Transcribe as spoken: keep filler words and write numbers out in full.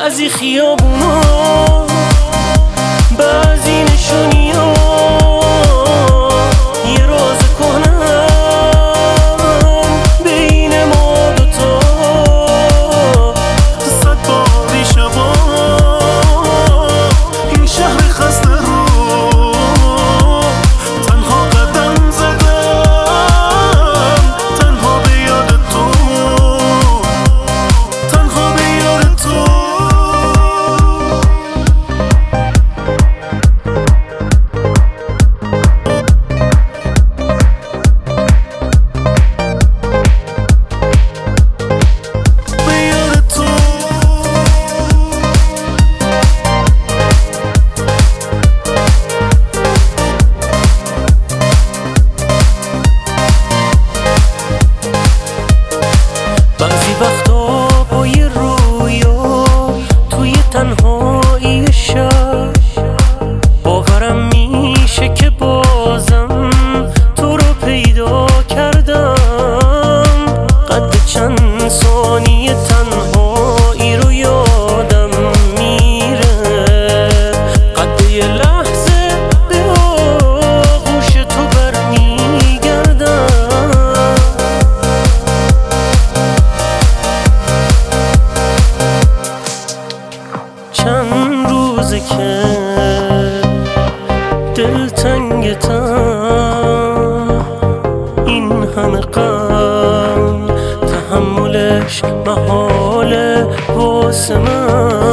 بعضی خیابونا، بعضی نشونیا، یه راز کنم بین ما دوتا. صد باری شبا این شهر خسته رو تنها قدم زدم، تنها به یاد تو، تنها به یاد تو. بعضی وقتا با یه رویا توی تنهایی شب باورم میشه که بازم تو رو پیدا کردم. قد چند ثانیه تنهایی رو یادم میره، قد یه لحظه به آغوش تو برمیگردم. چند روزه که دلتنگتم، این همه غم تحملش محاله واسه من.